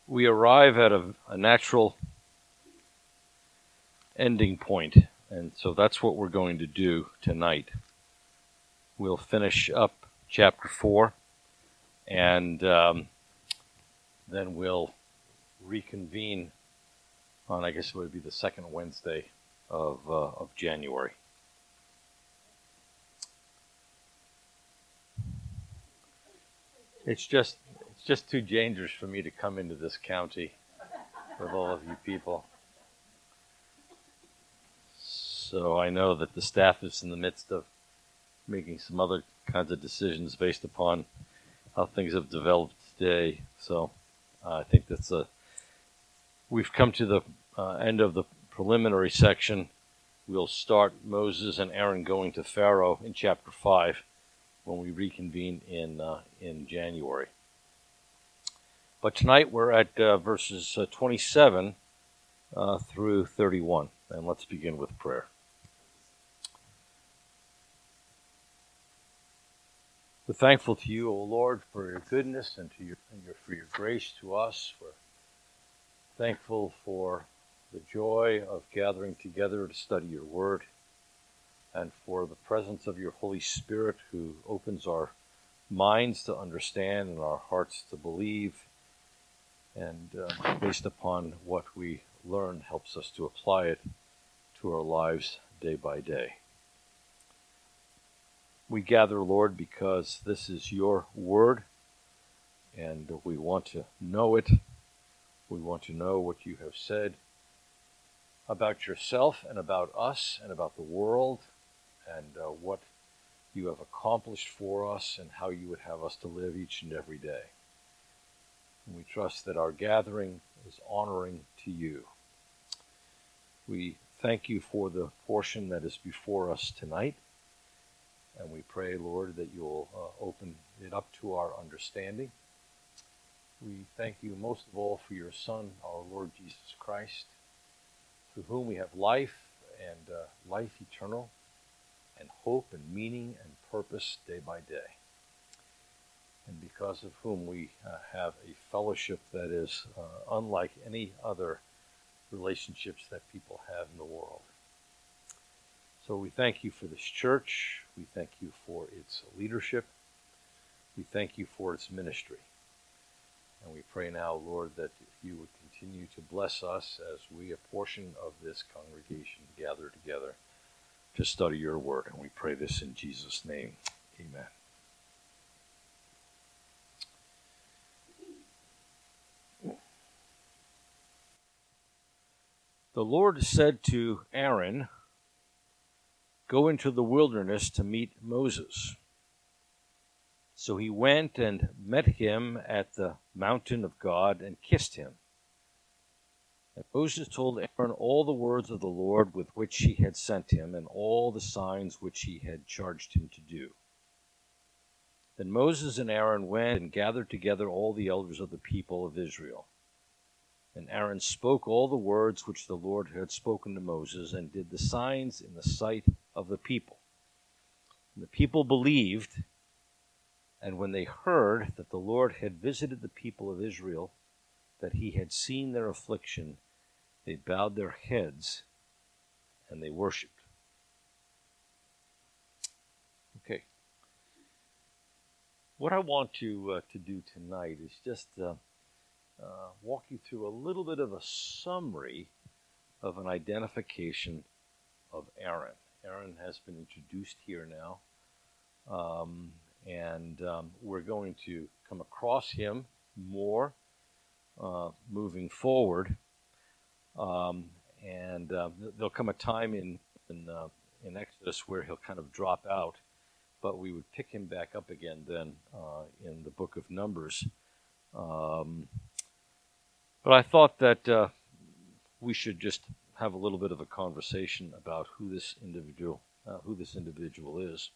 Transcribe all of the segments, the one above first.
we arrive at a natural ending point, and so that's what we're going to do tonight. We'll finish up chapter 4, and then we'll reconvene on, I guess it would be the second Wednesday of January. It's just too dangerous for me to come into this county with all of you people. So I know that the staff is in the midst of making some other kinds of decisions based upon how things have developed today. So I think we've come to the end of the preliminary section. We'll start Moses and Aaron going to Pharaoh in chapter 5 when we reconvene in January. But tonight we're at verses 27 through 31, and let's begin with prayer. We're thankful to you, O Lord, for your goodness and for your grace to us. We're thankful for the joy of gathering together to study your word, and for the presence of your Holy Spirit, who opens our minds to understand and our hearts to believe, and based upon what we learn, helps us to apply it to our lives day by day. We gather, Lord, because this is your word, and we want to know it. We want to know what you have said about yourself and about us and about the world, and what you have accomplished for us and how you would have us to live each and every day. And we trust that our gathering is honoring to you. We thank you for the portion that is before us tonight. And we pray, Lord, that you'll open it up to our understanding. We thank you most of all for your Son, our Lord Jesus Christ, through whom we have life and life eternal, and hope and meaning and purpose day by day. And because of whom we have a fellowship that is unlike any other relationships that people have in the world. So we thank you for this church. We thank you for its leadership. We thank you for its ministry. And we pray now, Lord, that you would continue to bless us as we, a portion of this congregation, gather together to study your word. And we pray this in Jesus' name. Amen. The Lord said to Aaron, "Go into the wilderness to meet Moses." So he went and met him at the mountain of God and kissed him. And Moses told Aaron all the words of the Lord with which he had sent him, and all the signs which he had charged him to do. Then Moses and Aaron went and gathered together all the elders of the people of Israel. And Aaron spoke all the words which the Lord had spoken to Moses, and did the signs in the sight of the people. And the people believed, and when they heard that the Lord had visited the people of Israel, that he had seen their affliction, they bowed their heads and they worshipped. Okay. What I want to do tonight is just walk you through a little bit of a summary of an identification of Aaron. Aaron has been introduced here now, and we're going to come across him more moving forward, and there'll come a time in Exodus where he'll kind of drop out, but we would pick him back up again then in the book of Numbers. But I thought that we should just have a little bit of a conversation about who this individual is.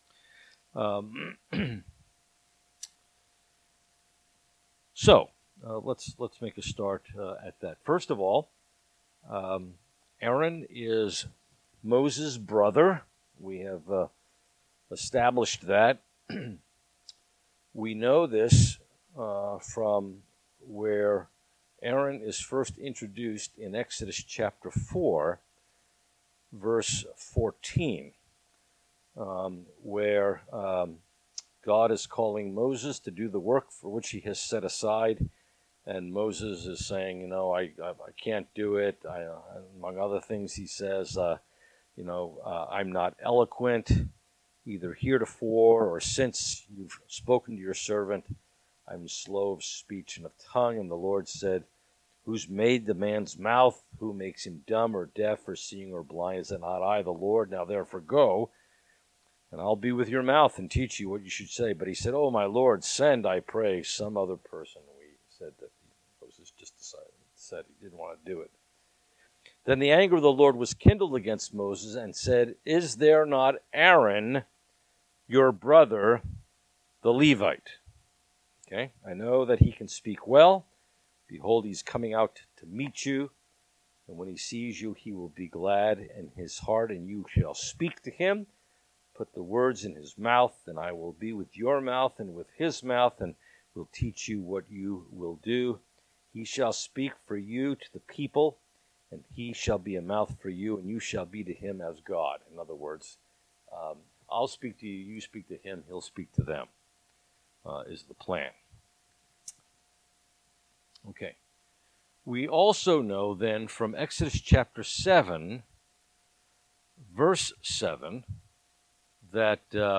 So let's make a start at that. First of all, Aaron is Moses' brother. We have established that. We know this from where Aaron is first introduced in Exodus chapter 4, verse 14, where God is calling Moses to do the work for which he has set aside. And Moses is saying, I can't do it. Among other things, he says, I'm not eloquent, either heretofore or since you've spoken to your servant. I'm slow of speech and of tongue. And the Lord said, who's made the man's mouth? Who makes him dumb or deaf or seeing or blind? Is it not I, the Lord? Now therefore go, and I'll be with your mouth and teach you what you should say. But he said, oh, my Lord, send, I pray, some other person. We said that Moses just said he didn't want to do it. Then the anger of the Lord was kindled against Moses and said, is there not Aaron, your brother, the Levite? Okay, I know that he can speak well. Behold, he's coming out to meet you. And when he sees you, he will be glad in his heart, and you shall speak to him. Put the words in his mouth, and I will be with your mouth and with his mouth, and will teach you what you will do. He shall speak for you to the people, and he shall be a mouth for you, and you shall be to him as God. In other words, I'll speak to you, you speak to him, he'll speak to them, is the plan. Okay. We also know then from Exodus chapter 7, verse 7, that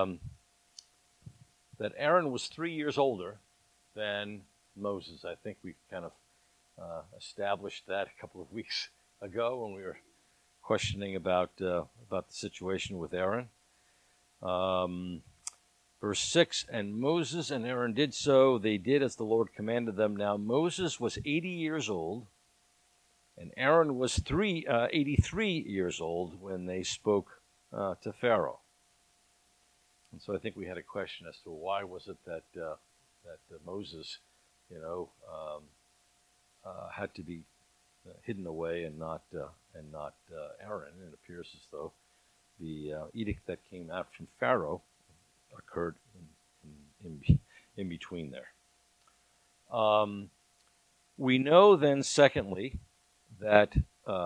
Aaron was 3 years older than Moses. I think we kind of established that a couple of weeks ago when we were questioning about the situation with Aaron. Verse 6, and Moses and Aaron did so. They did as the Lord commanded them. Now Moses was 80 years old, and Aaron was 83 years old when they spoke to Pharaoh. And so I think we had a question as to why was it that Moses, had to be hidden away and not Aaron. And it appears as though the edict that came out from Pharaoh occurred in between there. We know then, secondly, that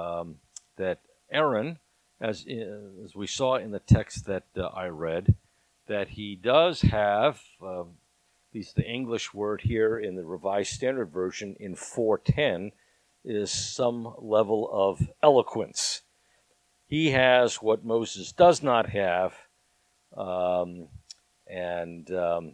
Aaron, as we saw in the text that I read, that he does have, at least the English word here in the Revised Standard Version in 4:10, is some level of eloquence. He has what Moses does not have, and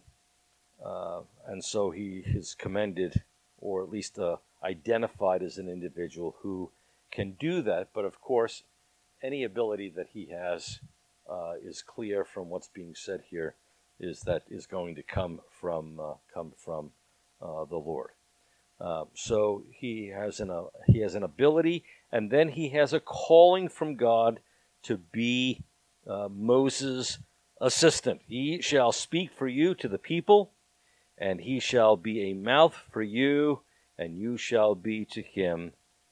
so he is commended, or at least identified as an individual who can do that. But of course, any ability that he has is clear from what's being said here is going to come from the Lord. So he has an ability, and then he has a calling from God to be Moses' assistant. He shall speak for you to the people, and he shall be a mouth for you, and you shall be to him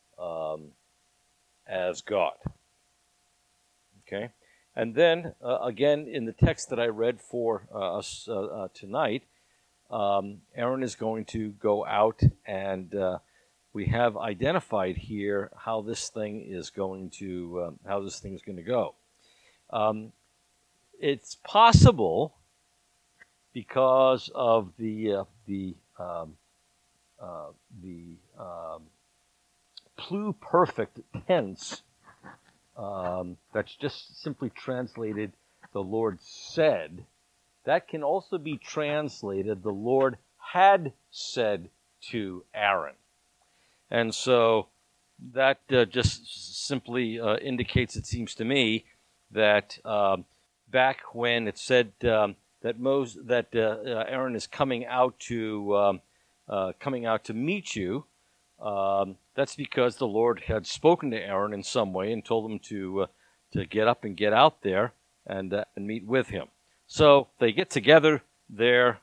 as God. Okay? And then, again, in the text that I read for us tonight, Aaron is going to go out, and we have identified here how this thing is going to go. It's possible, because of the pluperfect tense that's just simply translated "the Lord said," that can also be translated "the Lord had said to Aaron." And so that just simply indicates, it seems to me, that back when it said that Aaron is coming out to meet you, that's because the Lord had spoken to Aaron in some way and told him to get up and get out there and meet with him. So they get together there,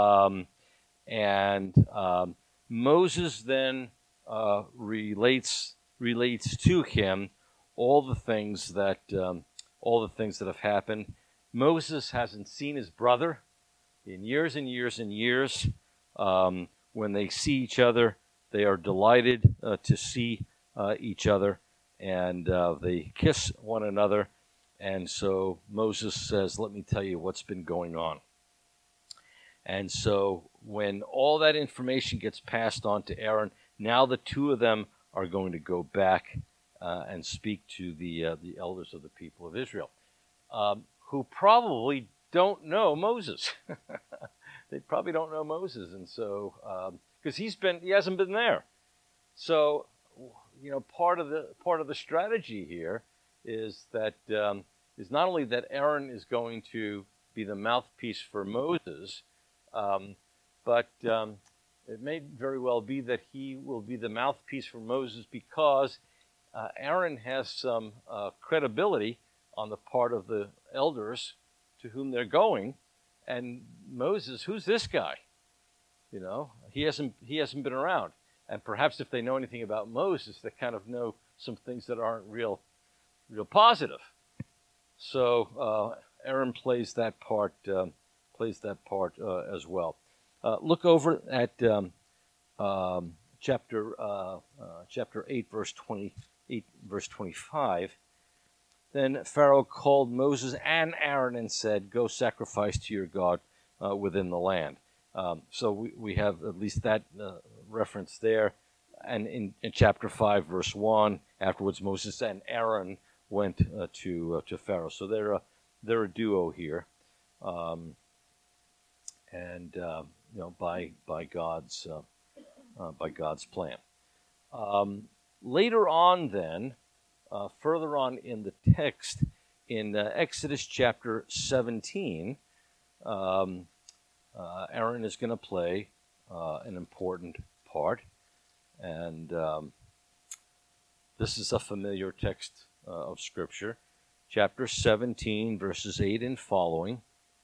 and Moses then relates to him all the things that have happened. Moses hasn't seen his brother in years and years and years. When they see each other, they are delighted. to see each other, and they kiss one another. And so Moses says, "Let me tell you what's been going on." And so when all that information gets passed on to Aaron, now the two of them are going to go back and speak to the elders of the people of Israel, who probably don't know Moses. They probably don't know Moses, and so because he hasn't been there. So part of the strategy here is that is not only that Aaron is going to be the mouthpiece for Moses, but it may very well be that he will be the mouthpiece for Moses because Aaron has some credibility on the part of the elders to whom they're going, and Moses, who's this guy? He hasn't been around, and perhaps if they know anything about Moses, they kind of know some things that aren't real positive. So Aaron plays that part as well. Look over at chapter 8, verse 25. Then Pharaoh called Moses and Aaron and said, "Go sacrifice to your God within the land." So we have at least that reference there. And in chapter 5, verse 1, afterwards Moses and Aaron went to Pharaoh. So they're a duo here, by God's plan. Later on, then, further on in the text, in Exodus chapter 17, Aaron is going to play an important part, and this is a familiar text of Scripture. Chapter 17, verses 8 and following.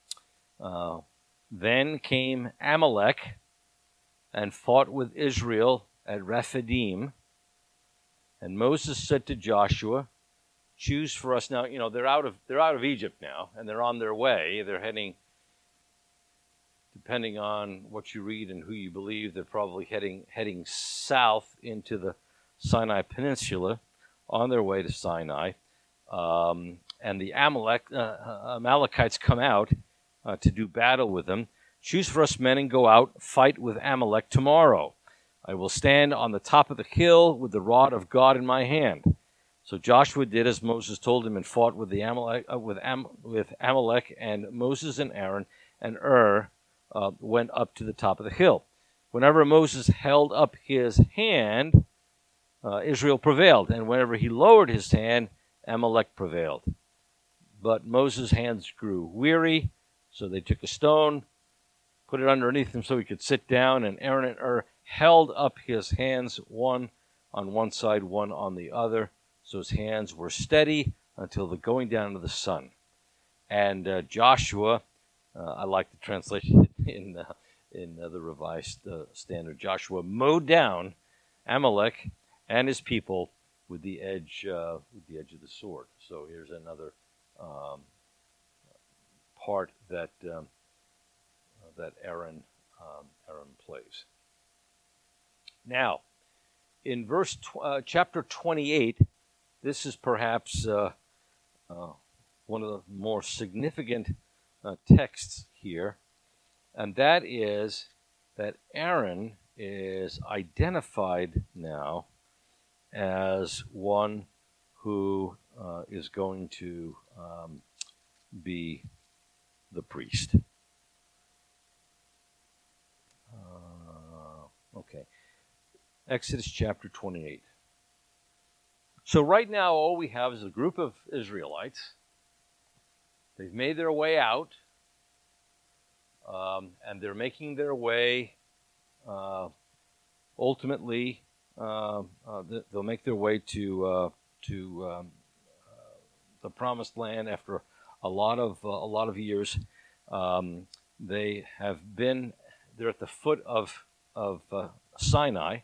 Then came Amalek and fought with Israel at Rephidim. And Moses said to Joshua, "Choose for us now." They're out of Egypt now, and they're on their way. They're heading, depending on what you read and who you believe, they're probably heading south into the Sinai Peninsula, on their way to Sinai. And the Amalekites come out to do battle with them. "Choose for us men and go out, fight with Amalek tomorrow. I will stand on the top of the hill with the rod of God in my hand." So Joshua did as Moses told him and fought with Amalek, and Moses and Aaron and went up to the top of the hill. Whenever Moses held up his hand, Israel prevailed, and whenever he lowered his hand, Amalek prevailed. But Moses' hands grew weary, so they took a stone, put it underneath him so he could sit down, and Aaron and held up his hands, one on one side, one on the other, so his hands were steady until the going down of the sun. And Joshua, I like the translation in the Revised Standard, Joshua mowed down Amalek and his people with the edge of the sword. So here's another part that Aaron plays. Now, in chapter 28, this is perhaps one of the more significant texts here, and that is that Aaron is identified now as one who is going to be the priest. Okay. Exodus chapter 28. So right now all we have is a group of Israelites. They've made their way out, and they're making their way, ultimately, they'll make their way to the Promised Land after a lot of years. They're at the foot of Sinai,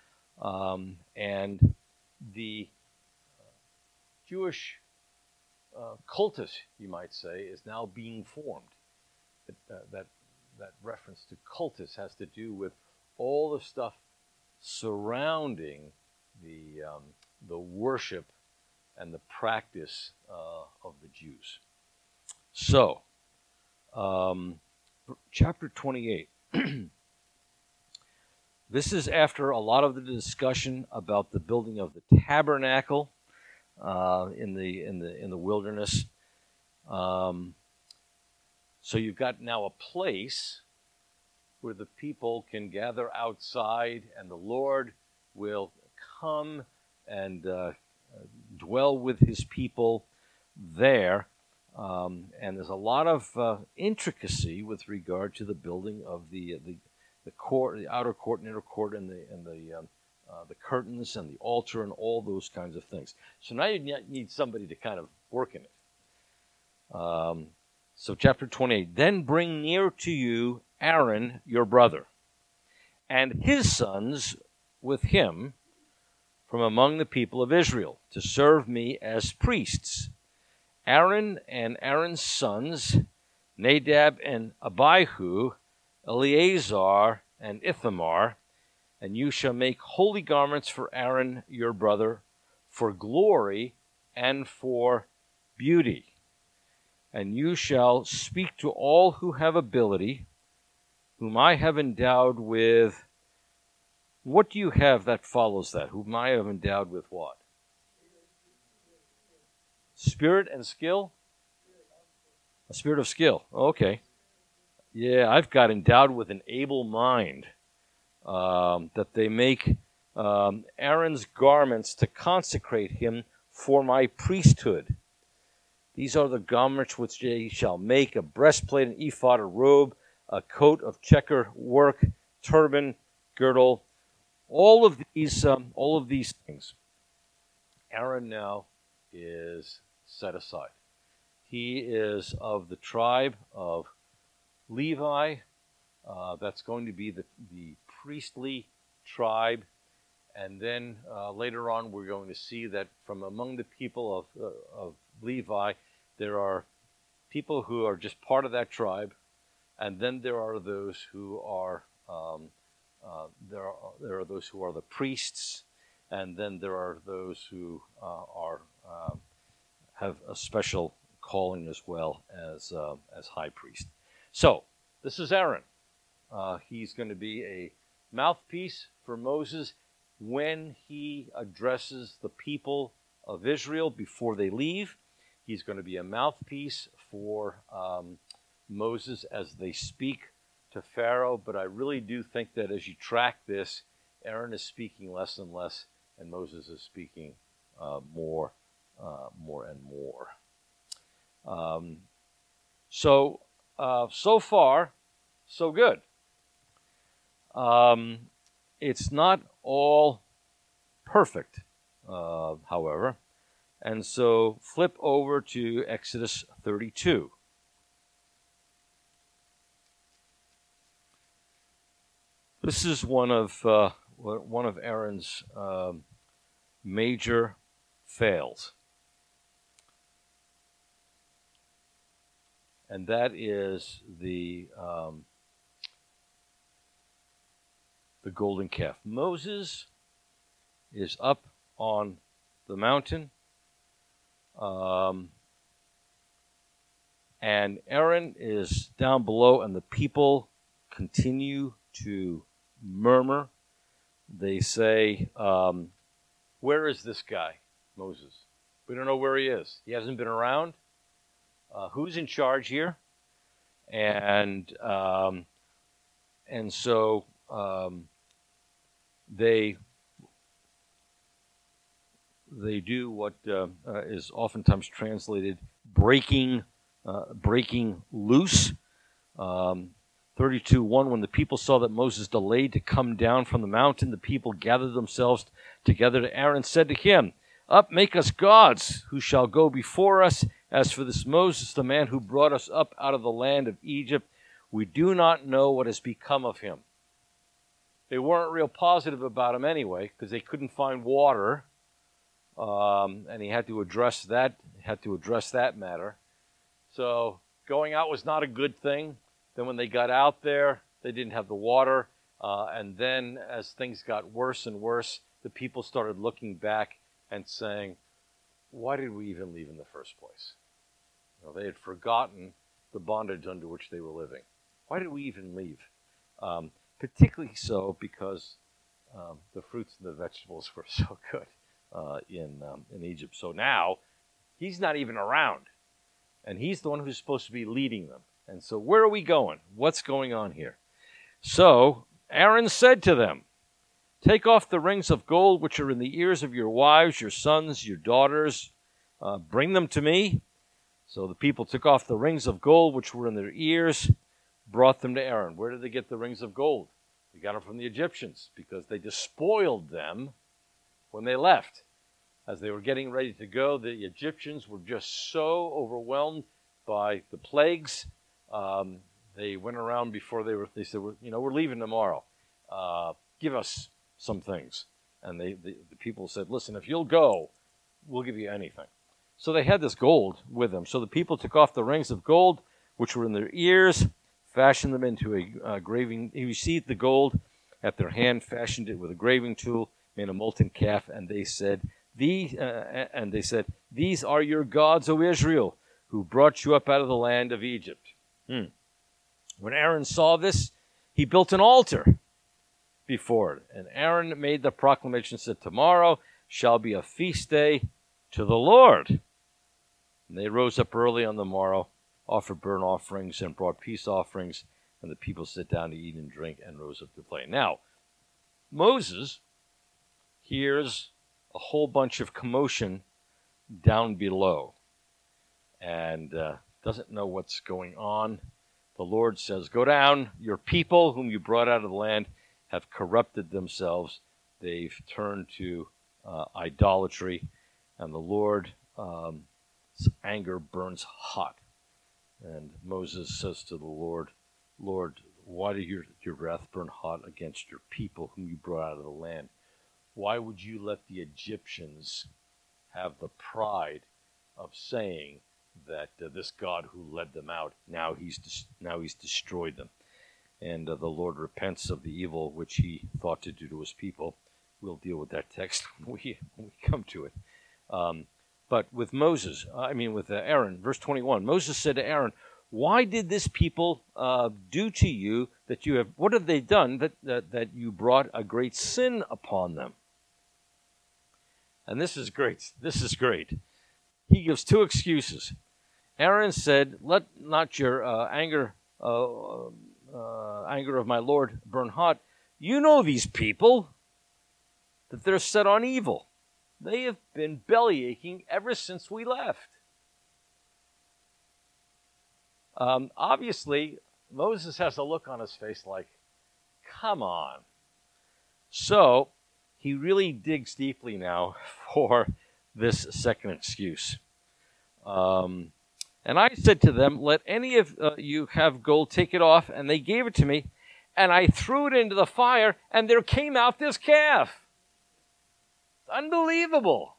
and the Jewish cultus, you might say, is now being formed. That reference to cultus has to do with all the stuff surrounding the worship and the practice of the Jews. So, chapter 28. This is after a lot of the discussion about the building of the tabernacle in the wilderness. So you've got now a place where the people can gather outside, and the Lord will come and dwell with his people there. And there's a lot of intricacy with regard to the building of the court, the outer court and inner court, and the curtains and the altar and all those kinds of things. So now you need somebody to kind of work in it. So chapter 28, then bring near to you Aaron your brother, and his sons with him from among the people of Israel, to serve me as priests. Aaron and Aaron's sons, Nadab and Abihu, Eleazar and Ithamar, and you shall make holy garments for Aaron your brother, for glory and for beauty. And you shall speak to all who have ability, whom I have endowed with. What do you have that follows that? Whom I have endowed with what? Spirit and skill? A spirit of skill. Okay. Yeah, I've got endowed with an able mind, that they make Aaron's garments to consecrate him for my priesthood. These are the garments which they shall make: a breastplate, an ephod, a robe, a coat of checker work, turban, girdle. All of these things, Aaron now is set aside. He is of the tribe of Levi. That's going to be the priestly tribe. And then later on, we're going to see that from among the people of Levi, there are people who are just part of that tribe, and then there are those who are there are those who are the priests, and then there are those who have a special calling as well as high priest. So this is Aaron. He's going to be a mouthpiece for Moses when he addresses the people of Israel before they leave. He's going to be a mouthpiece for Moses as they speak to Pharaoh. But I really do think that as you track this, Aaron is speaking less and less, and Moses is speaking more and more. So far, so good. It's not all perfect, however. And so flip over to Exodus 32. This is one of Aaron's major fails. And that is the golden calf. Moses is up on the mountain, and Aaron is down below, and the people continue to murmur. They say, where is this guy, Moses? We don't know where he is. He hasn't been around. Who's in charge here? And so they do what is oftentimes translated breaking loose. 32:1, when the people saw that Moses delayed to come down from the mountain, the people gathered themselves together to Aaron and said to him, "Up, make us gods who shall go before us. As for this Moses, the man who brought us up out of the land of Egypt, we do not know what has become of him." They weren't real positive about him anyway, because they couldn't find water, and he had to address that matter. So going out was not a good thing. Then when they got out there, they didn't have the water, and then as things got worse and worse, the people started looking back and saying, why did we even leave in the first place? They had forgotten the bondage under which they were living. Why did we even leave? Particularly so because the fruits and the vegetables were so good in Egypt. So now he's not even around, and he's the one who's supposed to be leading them. And so where are we going? What's going on here? So Aaron said to them, take off the rings of gold which are in the ears of your wives, your sons, your daughters. Bring them to me. So the people took off the rings of gold which were in their ears, brought them to Aaron. Where did they get the rings of gold? They got them from the Egyptians because they despoiled them when they left. As they were getting ready to go, the Egyptians were just so overwhelmed by the plagues. They went around before they said, we're leaving tomorrow. Give us some things. And the people said, listen, if you'll go, we'll give you anything. So they had this gold with them. So the people took off the rings of gold, which were in their ears, fashioned them into a graving. He received the gold at their hand, fashioned it with a graving tool, made a molten calf, and they said, these are your gods, O Israel, who brought you up out of the land of Egypt. When Aaron saw this, he built an altar before it. And Aaron made the proclamation, said, tomorrow shall be a feast day to the Lord. And they rose up early on the morrow, offered burnt offerings, and brought peace offerings. And the people sat down to eat and drink and rose up to play. Now, Moses hears a whole bunch of commotion down below and doesn't know what's going on. The Lord says, go down, your people whom you brought out of the land have corrupted themselves. They've turned to idolatry, and the Lord's anger burns hot. And Moses says to the Lord, Lord, why did your wrath burn hot against your people whom you brought out of the land? Why would you let the Egyptians have the pride of saying that this God who led them out, now he's destroyed them? And the Lord repents of the evil which he thought to do to his people. We'll deal with that text when we come to it. But with Aaron, verse 21, Moses said to Aaron, why did this people do to you what have they done that you brought a great sin upon them? And this is great. This is great. He gives two excuses. Aaron said, let not your anger of my Lord burn hot. You know these people, that they're set on evil. They have been bellyaching ever since we left. Obviously, Moses has a look on his face like, come on. So he really digs deeply now for this second excuse. And I said to them, let any of you have gold, take it off. And they gave it to me. And I threw it into the fire, and there came out this calf. It's unbelievable.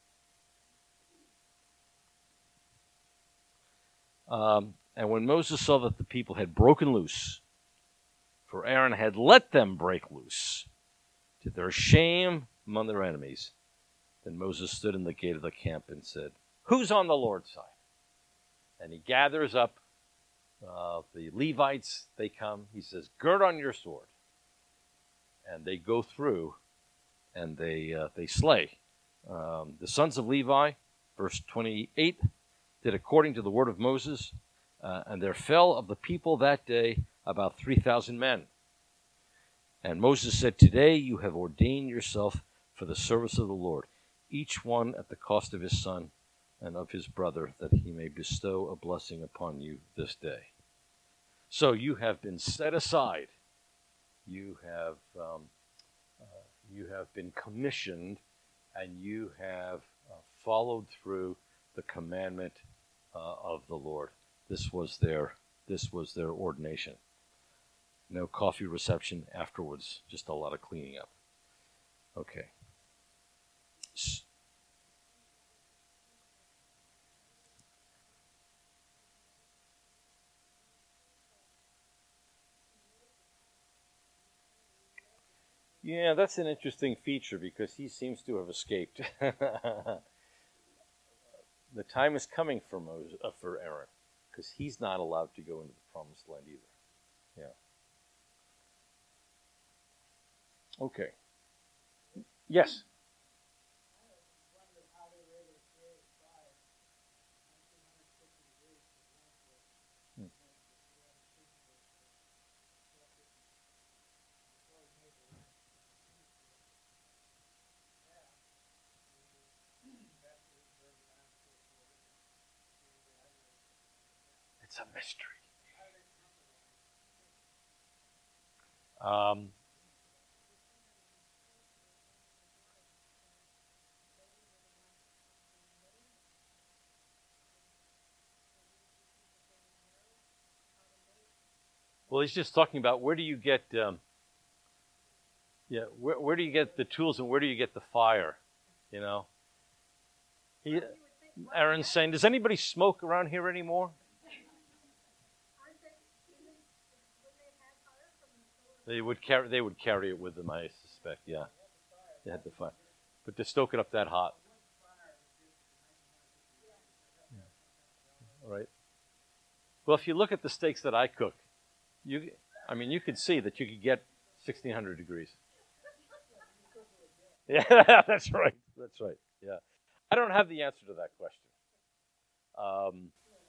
And when Moses saw that the people had broken loose, for Aaron had let them break loose, to their shame among their enemies, then Moses stood in the gate of the camp and said, who's on the Lord's side? And he gathers up the Levites. They come. He says, gird on your sword. And they go through and they slay. The sons of Levi, verse 28, did according to the word of Moses, and there fell of the people that day about 3,000 men. And Moses said, today you have ordained yourself for the service of the Lord, each one at the cost of his son and of his brother, that he may bestow a blessing upon you this day. So you have been set aside. You have been commissioned, and you have followed through the commandment of the Lord. This was their ordination. No coffee reception afterwards, just a lot of cleaning up. Okay. Yeah, that's an interesting feature because he seems to have escaped. The time is coming for for Aaron, because he's not allowed to go into the promised land either. Yeah. Okay. Yes. Hmm. It's a mystery. Um, well, he's just talking about where do you get, where do you get the tools and where do you get the fire? You know, he, Aaron's saying, does anybody smoke around here anymore? They would carry it with them, I suspect. Yeah, they had the fire, but to stoke it up that hot, right? Well, if you look at the steaks that I cook, you could see that you could get 1,600 degrees. Yeah, that's right. That's right. Yeah, I don't have the answer to that question. Um,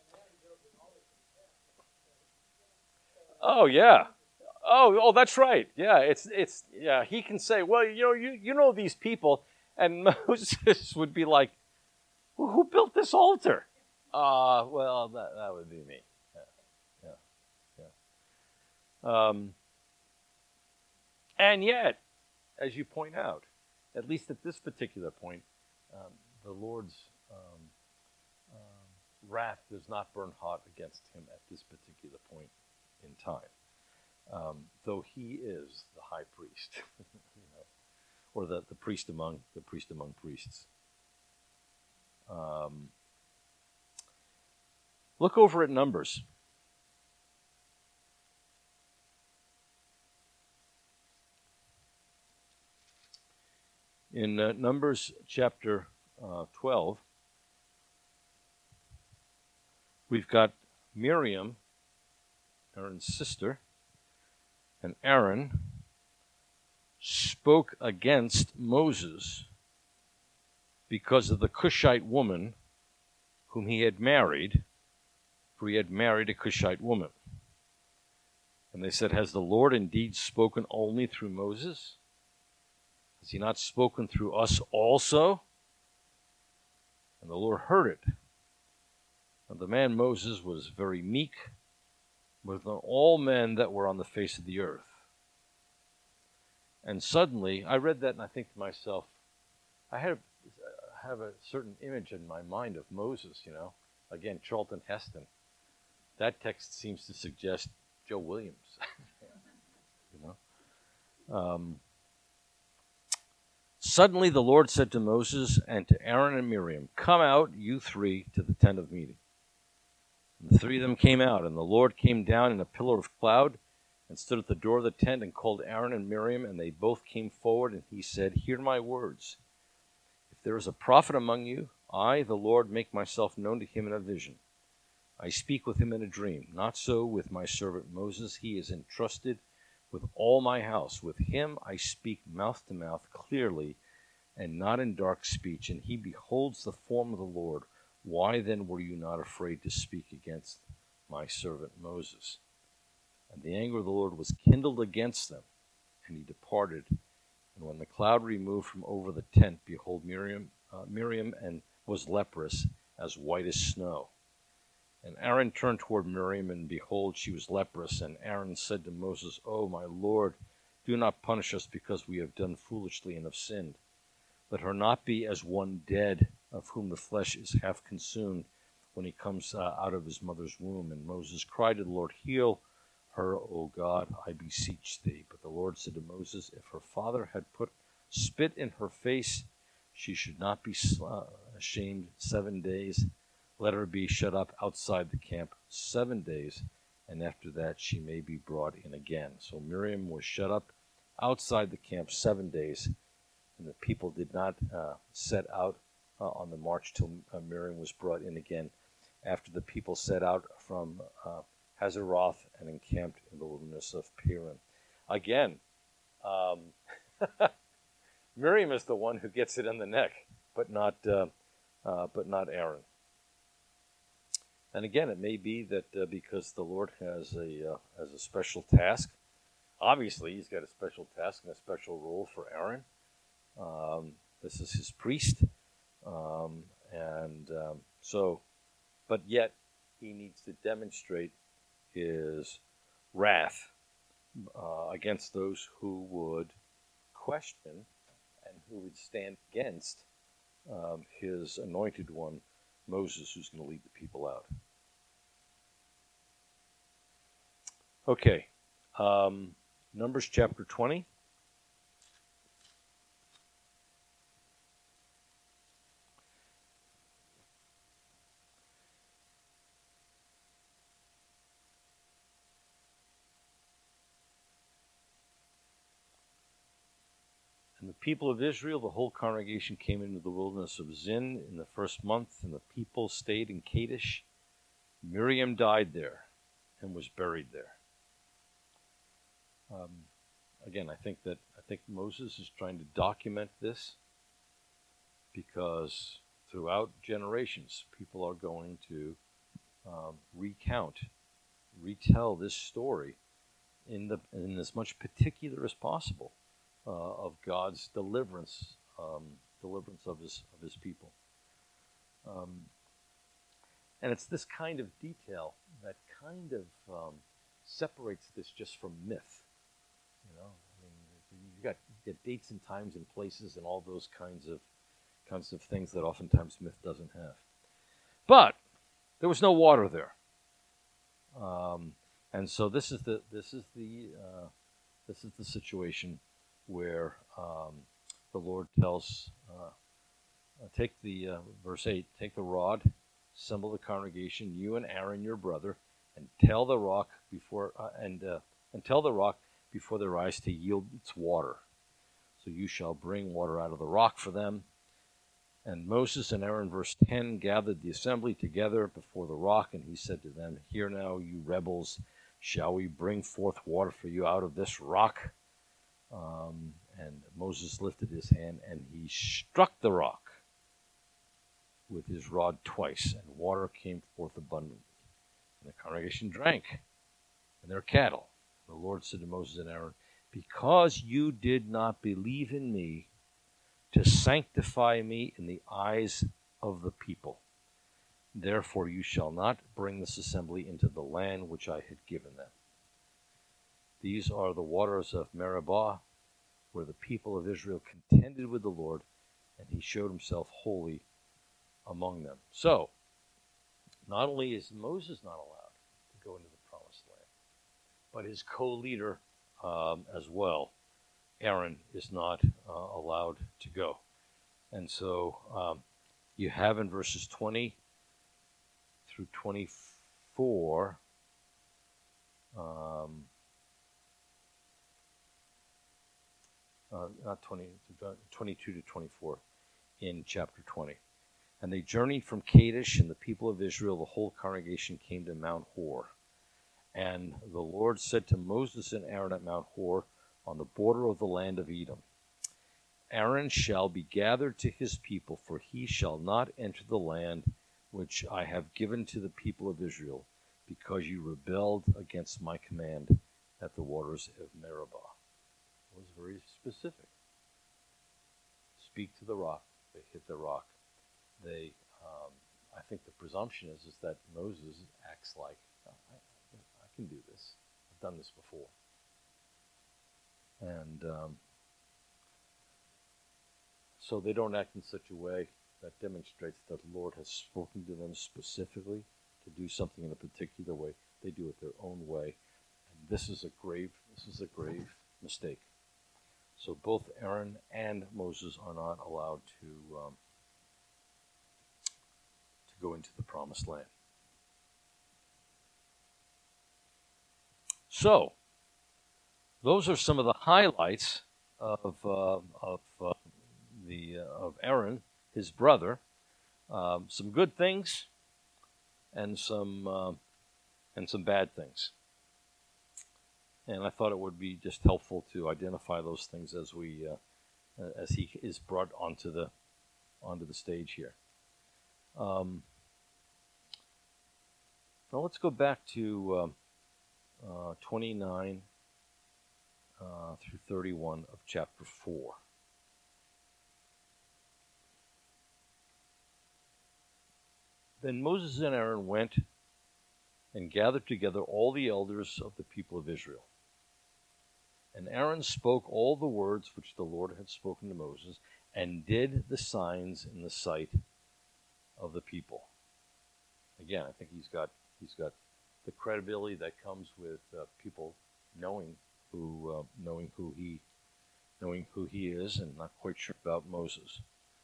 oh yeah. Oh, that's right. Yeah, it's yeah. He can say, well, you know these people, and Moses would be like, well, who built this altar? Well, that would be me. Yeah, yeah. And yet, as you point out, at least at this particular point, the Lord's wrath does not burn hot against him at this particular point in time. Though he is the high priest, or the priest among priests. Look over at Numbers. In Numbers chapter 12, we've got Miriam, Aaron's sister, and Aaron spoke against Moses because of the Cushite woman whom he had married, for he had married a Cushite woman. And they said, has the Lord indeed spoken only through Moses? Has he not spoken through us also? And the Lord heard it. And the man Moses was very meek with all men that were on the face of the earth. And suddenly, I read that and I think to myself, I have a certain image in my mind of Moses, Again, Charlton Heston. That text seems to suggest Joe Williams, Suddenly the Lord said to Moses and to Aaron and Miriam, come out, you three, to the tent of meeting. And the three of them came out, and the Lord came down in a pillar of cloud and stood at the door of the tent and called Aaron and Miriam, and they both came forward, and he said, hear my words. If there is a prophet among you, I, the Lord, make myself known to him in a vision. I speak with him in a dream. Not so with my servant Moses. He is entrusted with all my house. With him I speak mouth to mouth clearly and not in dark speech, and he beholds the form of the Lord. Why then were you not afraid to speak against my servant Moses? And the anger of the Lord was kindled against them, and he departed. And when the cloud removed from over the tent, behold, Miriam and was leprous, as white as snow. And Aaron turned toward Miriam, and behold, she was leprous. And Aaron said to Moses, O my Lord, do not punish us because we have done foolishly and have sinned. Let her not be as one dead, of whom the flesh is half consumed when he comes out of his mother's womb. And Moses cried to the Lord, heal her, O God, I beseech thee. But the Lord said to Moses, if her father had put spit in her face, she should not be ashamed 7 days. Let her be shut up outside the camp 7 days, and after that she may be brought in again. So Miriam was shut up outside the camp 7 days, and the people did not set out on the march till Miriam was brought in again, after the people set out from Hazeroth and encamped in the wilderness of Paran. Again, Miriam is the one who gets it in the neck, but not Aaron. And again, it may be that because the Lord has a special task. Obviously, he's got a special task and a special role for Aaron. This is his priest, but yet he needs to demonstrate his wrath against those who would question and who would stand against his anointed one, Moses, who's going to lead the people out. Okay, Numbers chapter 20. And the people of Israel, the whole congregation, came into the wilderness of Zin in the first month, and the people stayed in Kadesh. Miriam died there and was buried there. Again, I think Moses is trying to document this because throughout generations, people are going to retell this story in as much particular as possible of God's deliverance of his people. And it's this kind of detail that kind of separates this just from myth. You know, I mean, you got dates and times and places and all those kinds of things that oftentimes myth doesn't have. But there was no water there, and so this is the situation where the Lord tells, verse 8, take the rod, assemble the congregation, you and Aaron your brother, and tell the rock before their eyes to yield its water. So you shall bring water out of the rock for them. And Moses and Aaron, verse 10, gathered the assembly together before the rock, and he said to them, hear now, you rebels, shall we bring forth water for you out of this rock? And Moses lifted his hand, and he struck the rock with his rod twice, and water came forth abundantly. And the congregation drank, and their cattle. The Lord said to Moses and Aaron, because you did not believe in me to sanctify me in the eyes of the people, therefore you shall not bring this assembly into the land which I had given them. These are the waters of Meribah, where the people of Israel contended with the Lord, and he showed himself holy among them. So, not only is Moses not allowed to go into the promised land, but his co-leader as well, Aaron, is not allowed to go. And so you have in verses 20 through 24 not 20, 22 to 24 in chapter 20. And they journeyed from Kadesh, and the people of Israel, the whole congregation, came to Mount Hor. And the Lord said to Moses and Aaron at Mount Hor, on the border of the land of Edom, Aaron shall be gathered to his people, for he shall not enter the land which I have given to the people of Israel, because you rebelled against my command at the waters of Meribah. It was very specific. Speak to the rock. They hit the rock. I think the presumption is that Moses acts like, oh, I can do this. I've done this before. And so they don't act in such a way that demonstrates that the Lord has spoken to them specifically to do something in a particular way. They do it their own way. And this is a grave mistake. So both Aaron and Moses are not allowed to go into the promised land. So, those are some of the highlights of Aaron, his brother. Some good things and some bad things. And I thought it would be just helpful to identify those things as he is brought onto the stage here. Now let's go back to 29 through 31 of chapter 4. Then Moses and Aaron went and gathered together all the elders of the people of Israel. And Aaron spoke all the words which the Lord had spoken to Moses, and did the signs in the sight of the people. Again, I think he's got the credibility that comes with people knowing who he is, and not quite sure about Moses.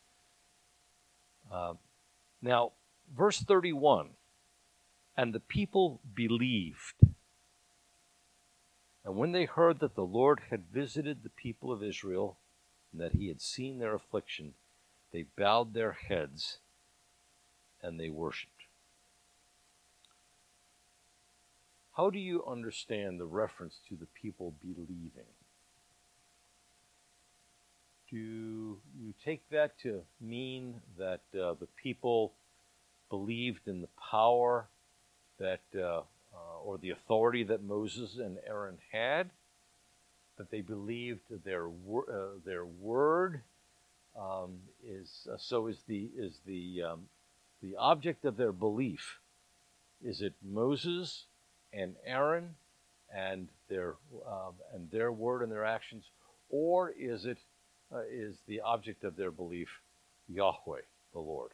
Now, verse 31, and the people believed. And when they heard that the Lord had visited the people of Israel, and that he had seen their affliction, they bowed their heads and they worshipped. How do you understand the reference to the people believing? Do you take that to mean that the people believed in the power that or the authority that Moses and Aaron had? That they believed their word is the object of their belief? Is it Moses and Aaron and their word and their actions, or is the object of their belief Yahweh, the Lord?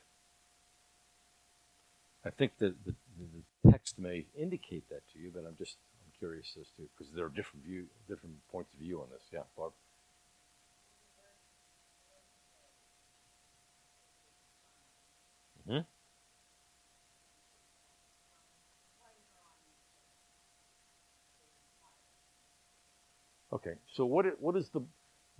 I think that the text may indicate that to you, but I'm curious as to, because there are different points of view on this. Yeah, Barb. Mm-hmm. Okay, so what is the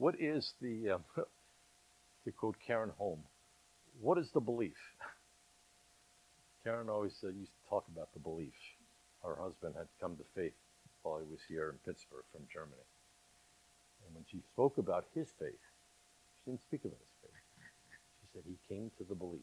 to quote Karen Holm, what is the belief? Karen always used to talk about the belief. Her husband had come to faith while he was here in Pittsburgh from Germany. And when she spoke about his faith, she didn't speak about his faith. She said he came to the belief.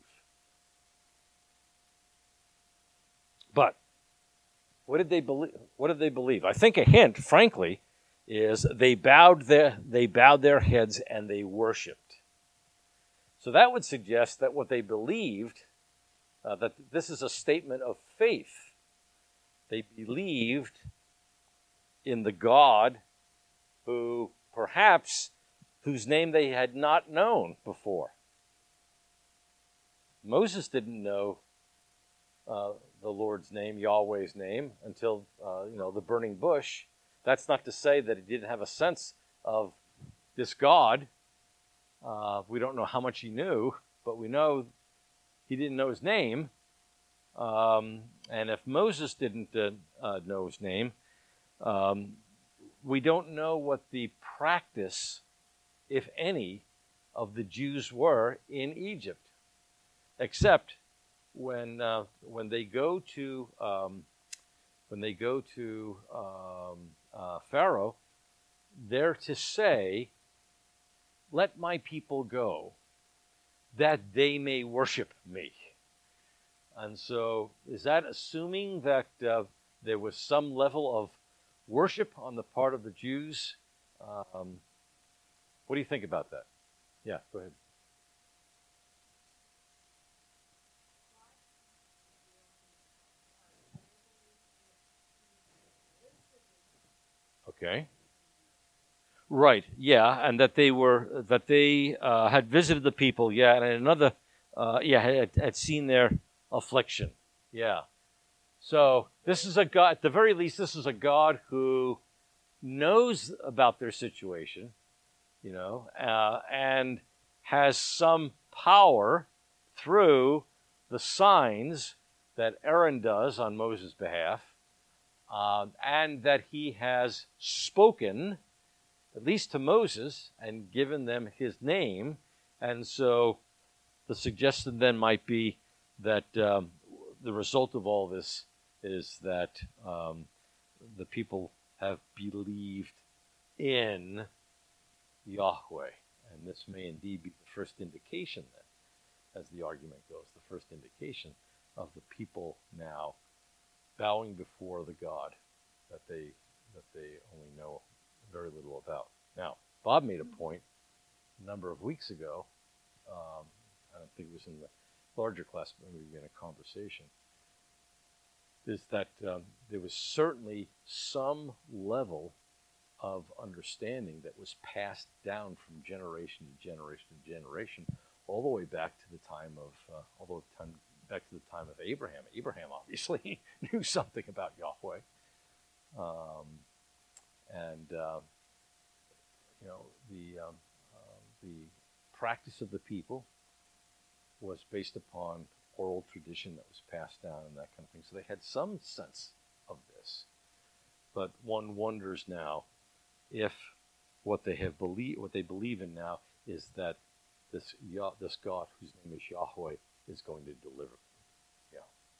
But what did they believe? What did they believe? I think a hint, frankly, is they bowed their heads and they worshipped. So that would suggest that what they believed, that this is a statement of faith. They believed in the God whose name they had not known before. Moses didn't know the Lord's name, Yahweh's name, until the burning bush. That's not to say that he didn't have a sense of this God. We don't know how much he knew, but we know he didn't know his name. And if Moses didn't know his name, we don't know what the practice, if any, of the Jews were in Egypt, except when they go to Pharaoh, they're to say, "Let my people go, that they may worship me." And so, is that assuming that there was some level of worship on the part of the Jews? What do you think about that? Yeah, go ahead. Okay. Right. Yeah, and that they had visited the people. Yeah, and another. Had seen their affliction. Yeah. So this is a God. At the very least, this is a God who knows about their situation, and has some power through the signs that Aaron does on Moses' behalf. And that he has spoken at least to Moses, and given them his name. And so the suggestion then might be that the result of all this is that the people have believed in Yahweh. And this may indeed be the first indication then, as the argument goes, the first indication of the people now bowing before the God that they only know very little about. Now, Bob made a point a number of weeks ago. I don't think it was in the larger class, but maybe in a conversation. Is that there was certainly some level of understanding that was passed down from generation to generation to generation, all the way back to the time of back to the time of Abraham. Abraham obviously knew something about Yahweh, and the practice of the people was based upon oral tradition that was passed down and that kind of thing. So they had some sense of this, but one wonders now if what they believe in now is that this God whose name is Yahweh is going to deliver. Yeah.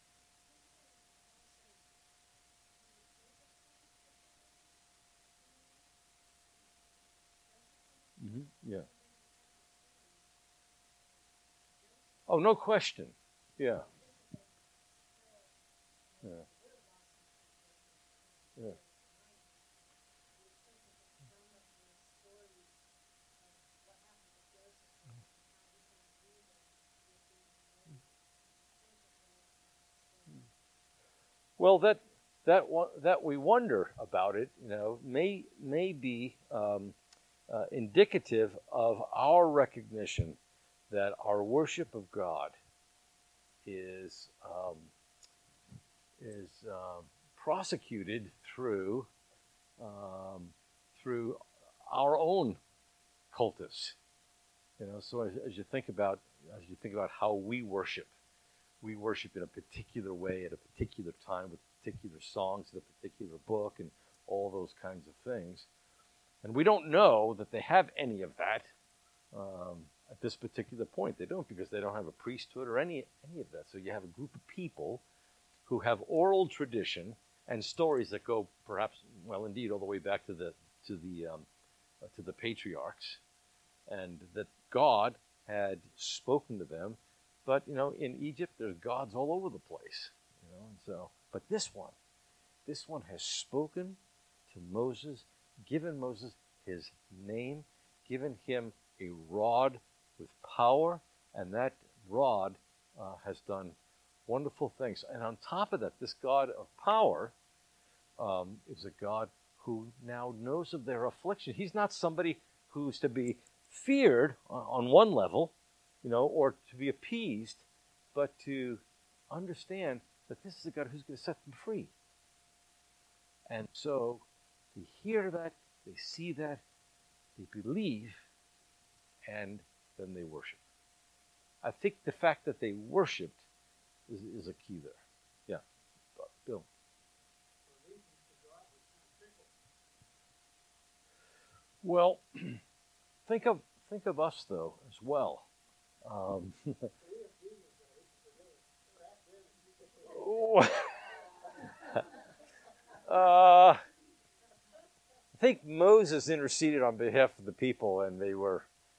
Yeah. Oh, no question. Yeah. Yeah. Yeah. Well, that we wonder about it, may be indicative of our recognition that our worship of God is prosecuted through through our own cultus. So as you think about how we worship in a particular way at a particular time with particular songs in a particular book and all those kinds of things. And we don't know that they have any of that at this particular point. They don't, because they don't have a priesthood or any of that. So you have a group of people who have oral tradition and stories that go perhaps, well, indeed, all the way back to the patriarchs, and that God had spoken to them. But in Egypt, there's gods all over the place. And so, but this one has spoken to Moses, given Moses his name, given him a rod with power, and that rod has done wonderful things. And on top of that, this God of power is a God who now knows of their affliction. He's not somebody who's to be feared on one level, or to be appeased, but to understand that this is a God who's going to set them free. And so they hear that, they see that, they believe, and then they worship. I think the fact that they worshipped is a key there. Yeah, Bill. Well, think of us though as well. I think Moses interceded on behalf of the people, and they were.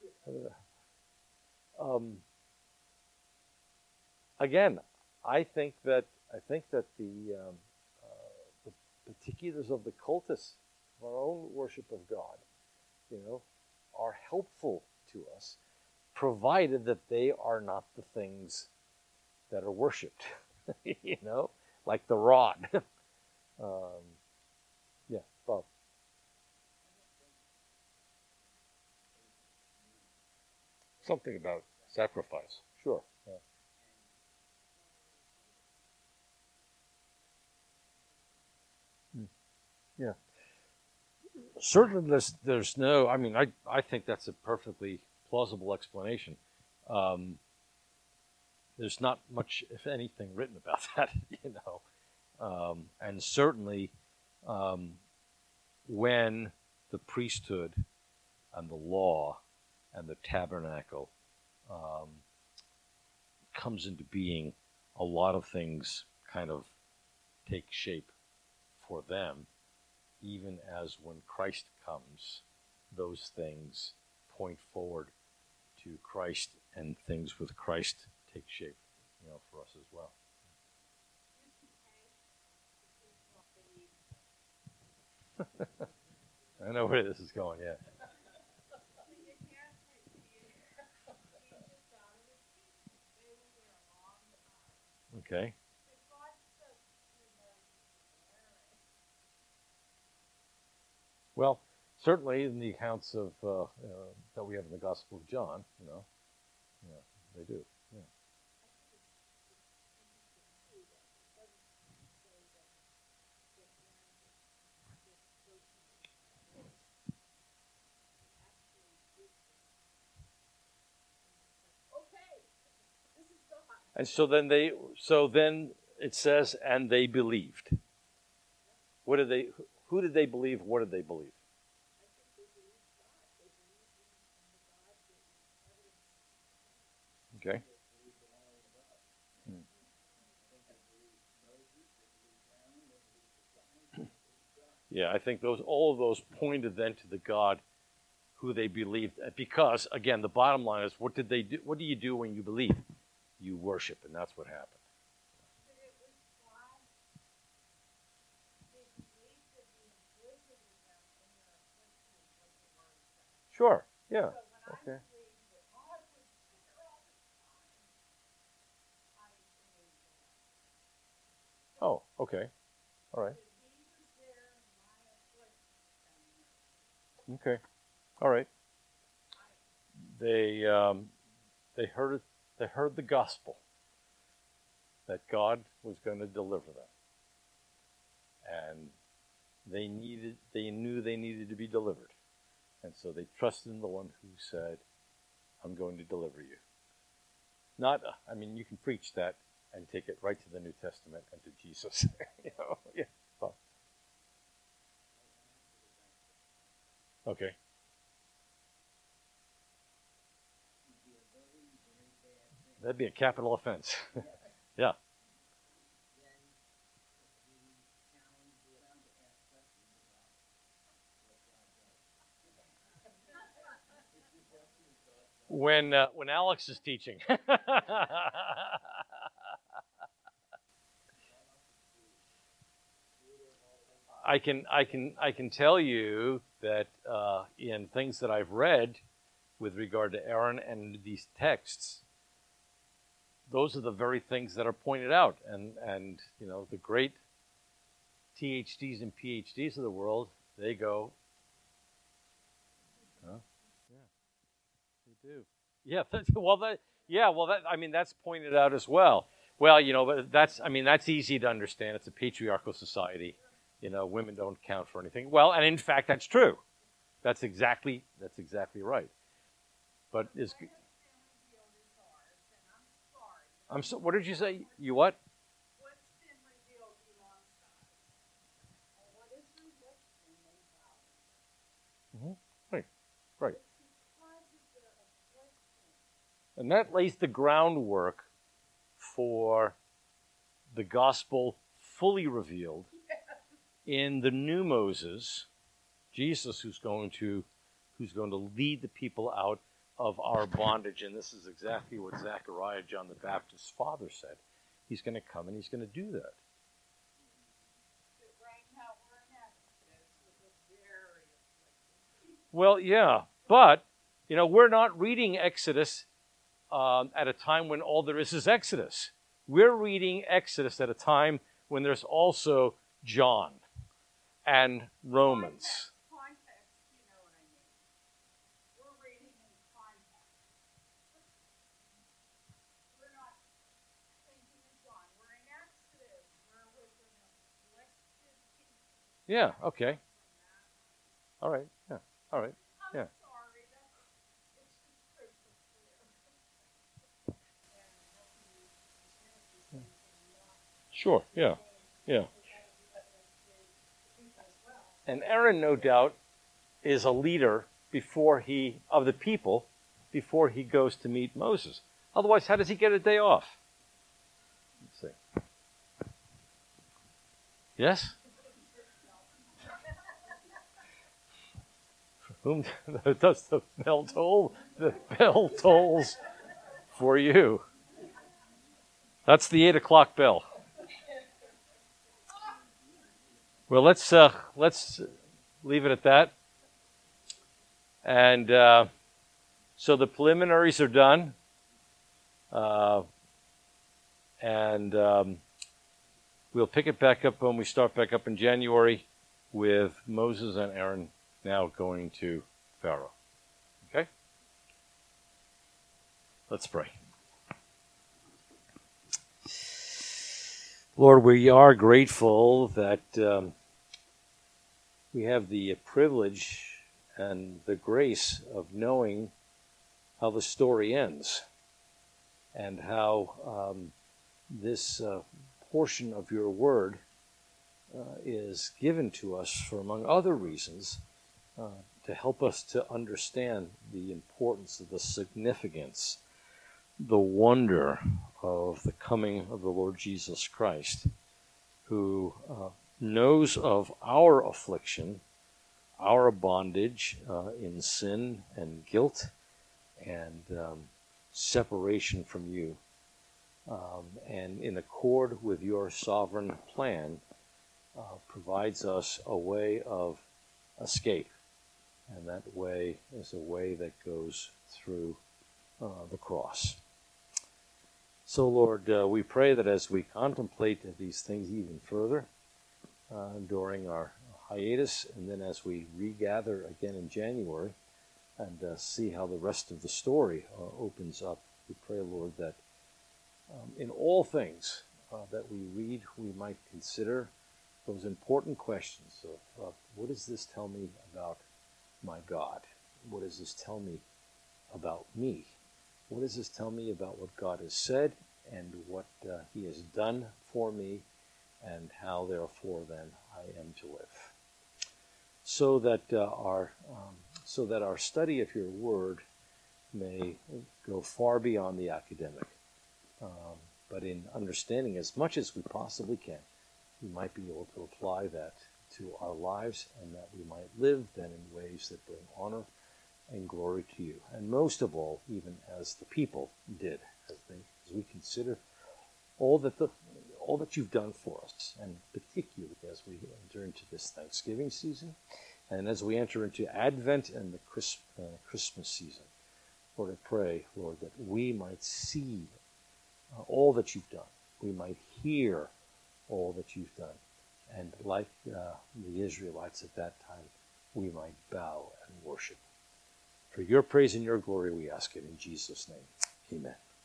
Again, I think that the particulars of the cultus of our own worship of God, are helpful to us, provided that they are not the things that are worshipped, like the rod. Yeah, Bob. Something about sacrifice. Sure. Yeah. Yeah. Certainly, there's no. I mean, I think that's a perfectly plausible explanation. There's not much, if anything, written about that, and certainly when the priesthood and the law and the tabernacle comes into being, a lot of things kind of take shape for them, even as when Christ comes, those things point forward to Christ, and things with Christ take shape, for us as well. I know where this is going, yeah. Okay. Well, certainly in the accounts of that we have in the Gospel of John, they do. Yeah. And so then it says, and they believed. What did they? Who did they believe? What did they believe? Okay. Yeah, I think all of those pointed then to the God who they believed. Because again, the bottom line is, what did they do? What do you do when you believe? You worship, and that's what happened. Sure. Yeah. Okay. Oh, okay. All right. Okay. All right. They heard it. They heard the gospel that God was going to deliver them, and they knew they needed to be delivered, and so they trusted in the one who said, "I'm going to deliver you." Not, you can preach that and take it right to the New Testament and to Jesus. Yeah. Fine. Okay. That'd be a capital offense. Yeah. When Alex is teaching. I can tell you that in things that I've read with regard to Aaron and these texts, those are the very things that are pointed out, and the great THDs and PhDs of the world, they go, huh? Yeah, they do. Yeah, that's pointed out as well. Well, but that's easy to understand. It's a patriarchal society. Women don't count for anything. Well, and in fact, that's true. That's exactly right. But what did you say? You what? Mm-hmm. Right. And that lays the groundwork for the gospel fully revealed in the new Moses, Jesus, who's going to lead the people out of our bondage. And this is exactly what Zechariah, John the Baptist's father, said. He's going to come and he's going to do that. Well, yeah, but we're not reading Exodus at a time when all there is Exodus. We're reading Exodus at a time when there's also John and Romans. Context, you know what I mean. We're reading in context. We're not thinking of John. We're in Exodus. We're with the blessed people. Yeah, okay. All right, yeah, all right, yeah. I'm sorry, it's just crystal clear. Sure, yeah. And Aaron, no doubt, is a leader of the people before he goes to meet Moses. Otherwise, how does he get a day off? Let's see. Yes? For whom does the bell toll? The bell tolls for you. That's the 8 o'clock bell. Well, let's leave it at that. And so the preliminaries are done. And we'll pick it back up when we start back up in January with Moses and Aaron now going to Pharaoh. Okay? Let's pray. Lord, we are grateful that we have the privilege and the grace of knowing how the story ends and how this portion of your word is given to us for, among other reasons, to help us to understand the importance of the significance, the wonder of the coming of the Lord Jesus Christ, who knows of our affliction, our bondage in sin and guilt and separation from you, and in accord with your sovereign plan, provides us a way of escape. And that way is a way that goes through the cross. So, Lord, we pray that as we contemplate these things even further during our hiatus, and then as we regather again in January and see how the rest of the story opens up, we pray, Lord, that in all things that we read, we might consider those important questions of what does this tell me about my God? What does this tell me about me? What does this tell me about what God has said and what he has done for me, and how, therefore, then I am to live? So that our study of your word may go far beyond the academic, but in understanding as much as we possibly can, we might be able to apply that to our lives, and that we might live then in ways that bring honor and glory to you. And most of all, even as the people did, as we consider all that you've done for us, and particularly as we enter into this Thanksgiving season, and as we enter into Advent and the Christmas season. Lord, I pray, Lord, that we might see all that you've done. We might hear all that you've done. And like the Israelites at that time, we might bow and worship. For your praise and your glory we ask it in Jesus' name. Amen.